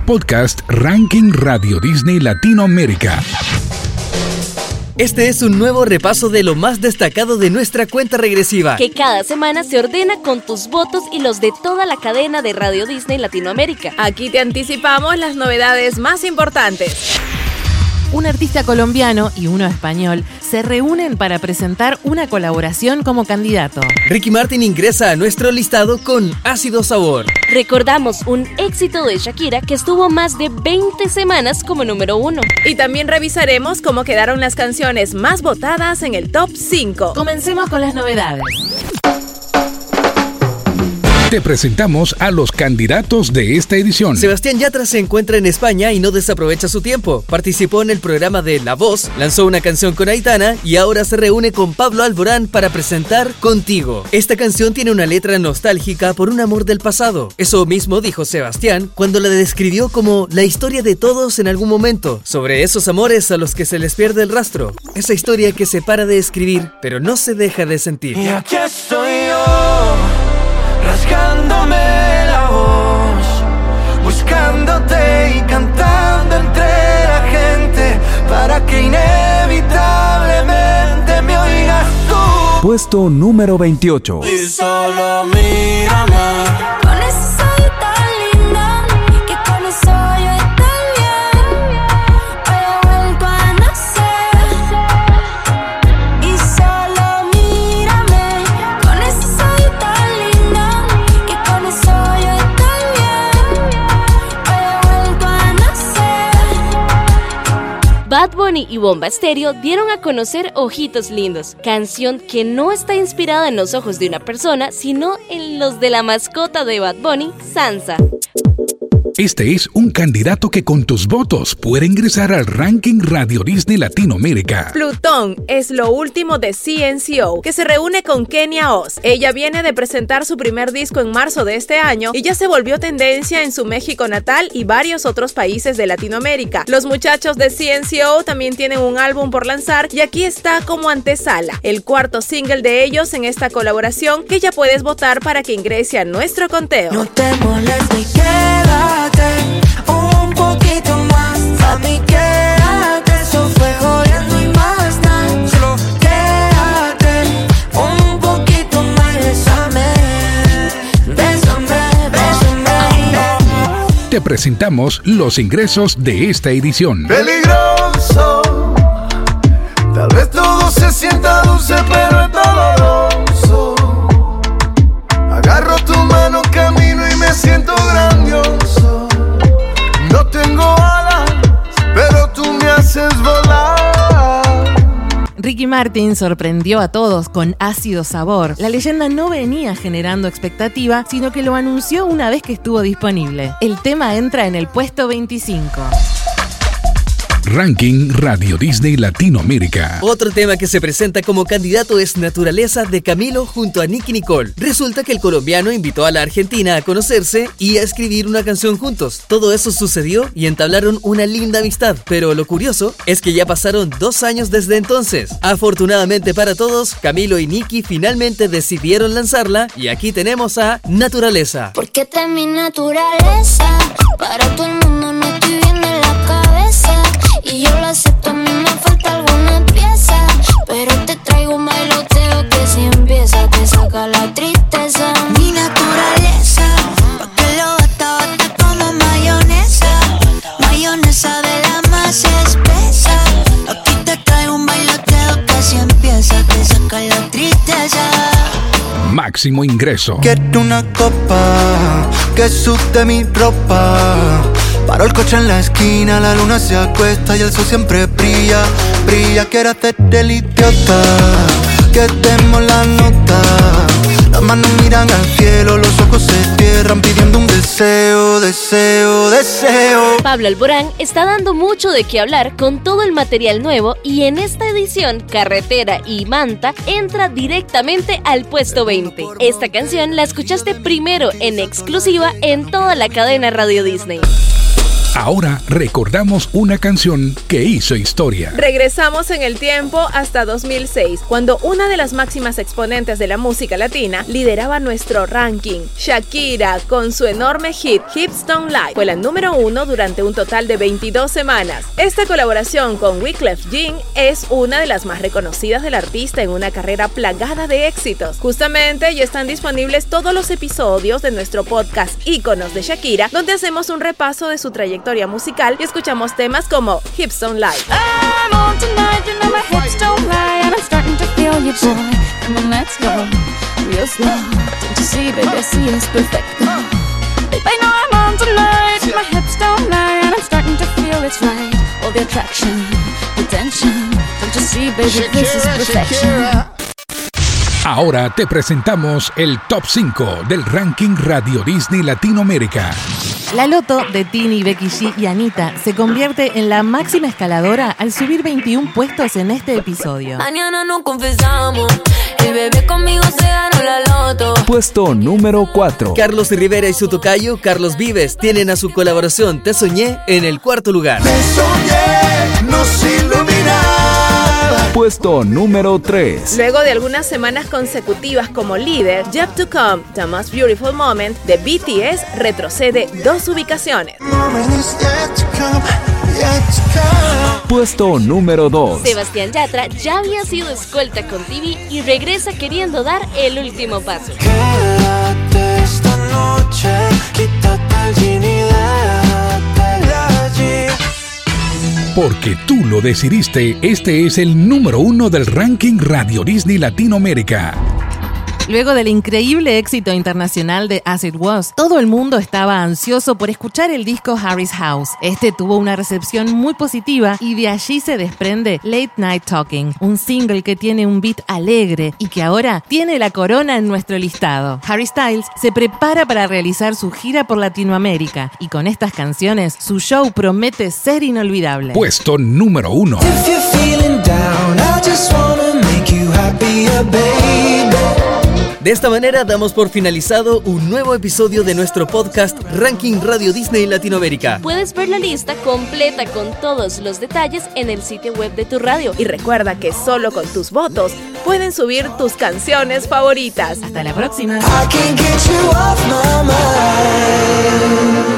podcast Ranking Radio Disney Latinoamérica. Este es un nuevo repaso de lo más destacado de nuestra cuenta regresiva, que cada semana se ordena con tus votos y los de toda la cadena de Radio Disney Latinoamérica. Aquí te anticipamos las novedades más importantes. Un artista colombiano y uno español se reúnen para presentar una colaboración como candidato. Ricky Martin ingresa a nuestro listado con Ácido Sabor. Recordamos un éxito de Shakira que estuvo más de 20 semanas como número 1. Y también revisaremos cómo quedaron las canciones más votadas en el Top 5. Comencemos con las novedades. Te presentamos a los candidatos de esta edición. Sebastián Yatra se encuentra en España y no desaprovecha su tiempo. Participó en el programa de La Voz, lanzó una canción con Aitana y ahora se reúne con Pablo Alborán para presentar Contigo. Esta canción tiene una letra nostálgica por un amor del pasado. Eso mismo dijo Sebastián cuando la describió como la historia de todos en algún momento, sobre esos amores a los que se les pierde el rastro. Esa historia que se para de escribir, pero no se deja de sentir. Y aquí estoy yo, rasgándome la voz, buscándote y cantando entre la gente para que inevitablemente me oigas tú. Puesto número 28. Y solo mírame. Con eso soy tan linda, que con eso yo estoy bien. Hoy he vuelto a nacer. Y solo mírame. Con eso soy tan linda, que con eso yo estoy bien. Hoy he vuelto a nacer. Bad Bunny y Bomba Estéreo dieron a conocer Ojitos Lindos, canción que no está inspirada en los ojos de una persona, sino en los de la mascota de Bad Bunny, Sansa. Este es un candidato que con tus votos puede ingresar al Ranking Radio Disney Latinoamérica. Plutón es lo último de CNCO, que se reúne con Kenia Oz. Ella viene de presentar su primer disco en marzo de este año y ya se volvió tendencia en su México natal y varios otros países de Latinoamérica. Los muchachos de CNCO también tienen un álbum por lanzar y aquí está como antesala, el cuarto single de ellos en esta colaboración, que ya puedes votar para que ingrese a nuestro conteo. No te molestes y quédate un poquito más. A mí quédate, eso fue jodiendo y más nada. Solo quédate un poquito más. Bésame, bésame, bésame. Te presentamos los ingresos de esta edición. Peligroso, tal vez todo se sienta dulce, pero es doloroso. Agarro tu mano, camino y me siento grandioso. No tengo alas, pero tú me haces volar. Ricky Martin sorprendió a todos con Ácido Sabor. La leyenda no venía generando expectativa, sino que lo anunció una vez que estuvo disponible. El tema entra en el puesto 25. Ranking Radio Disney Latinoamérica. Otro tema que se presenta como candidato es Naturaleza de Camilo junto a Nicki Nicole. Resulta que el colombiano invitó a la Argentina a conocerse y a escribir una canción juntos. Todo eso sucedió y entablaron una linda amistad, pero lo curioso es que ya pasaron 2 años desde entonces. Afortunadamente para todos, Camilo y Nicki finalmente decidieron lanzarla y aquí tenemos a Naturaleza. Porque esta es mi naturaleza, para todo el mundo no estoy viendo en la cabeza. Y yo lo acepto, a mí me falta alguna pieza, pero te traigo un bailoteo que si empieza te saca la tristeza. Mi naturaleza, pa' que lo bata, bata como mayonesa. Mayonesa de la más espesa. Aquí te traigo un bailoteo que si empieza te saca la tristeza. Máximo ingreso. Quiero una copa que sude mi ropa. Paro el coche en la esquina, la luna se acuesta y el sol siempre brilla, brilla. Quiero hacer el idiota, que demos la nota. Las manos miran al cielo, los ojos se cierran pidiendo un deseo, deseo, deseo. Pablo Alborán está dando mucho de qué hablar con todo el material nuevo y en esta edición Carretera y Manta entra directamente al puesto 20. Esta canción la escuchaste primero en exclusiva en toda la cadena Radio Disney. Ahora recordamos una canción que hizo historia. Regresamos en el tiempo hasta 2006, cuando una de las máximas exponentes de la música latina lideraba nuestro ranking. Shakira, con su enorme hit Hips Don't Lie, fue la número 1 durante un total de 22 semanas. Esta colaboración con Wyclef Jean es una de las más reconocidas del artista en una carrera plagada de éxitos. Justamente ya están disponibles todos los episodios de nuestro podcast Íconos de Shakira, donde hacemos un repaso de su trayectoria musical y escuchamos temas como Hips Don't Lie. I'm on tonight, you know my hips don't lie, and I'm starting to feel you, boy. Come on, let's go, real slow. Don't you see, baby, I see it's perfect. Baby, I know I'm on tonight, my hips don't lie, and I'm starting to feel it's right. All the attraction, the tension. Don't you see, baby, this is perfection. Ahora te presentamos el Top 5 del ranking Radio Disney Latinoamérica. La Loto de Tini, Becky G y Anita se convierte en la máxima escaladora al subir 21 puestos en este episodio. Mañana nos confesamos, el bebé conmigo se ganó la Loto. Puesto número 4. Carlos Rivera y su tocayo, Carlos Vives, tienen a su colaboración Te Soñé en el cuarto lugar. Te soñé, nos iluminaba. Puesto número 3. Luego de algunas semanas consecutivas como líder, Yet to Come, The Most Beautiful Moment de BTS retrocede 2 ubicaciones. Puesto número 2. Sebastián Yatra ya había sido escolta con TV y regresa queriendo dar el último paso. Quédate esta noche, quítate el jean y déjate allí. Porque tú lo decidiste, este es el número 1 del ranking Radio Disney Latinoamérica. Luego del increíble éxito internacional de As It Was, todo el mundo estaba ansioso por escuchar el disco Harry's House. Este tuvo una recepción muy positiva y de allí se desprende Late Night Talking, un single que tiene un beat alegre y que ahora tiene la corona en nuestro listado. Harry Styles se prepara para realizar su gira por Latinoamérica y con estas canciones su show promete ser inolvidable. Puesto número 1. If you're feeling down, I just wanna make you happier, baby. De esta manera damos por finalizado un nuevo episodio de nuestro podcast Ranking Radio Disney Latinoamérica. Puedes ver la lista completa con todos los detalles en el sitio web de tu radio. Y recuerda que solo con tus votos pueden subir tus canciones favoritas. Hasta la próxima. I can't get you off my mind.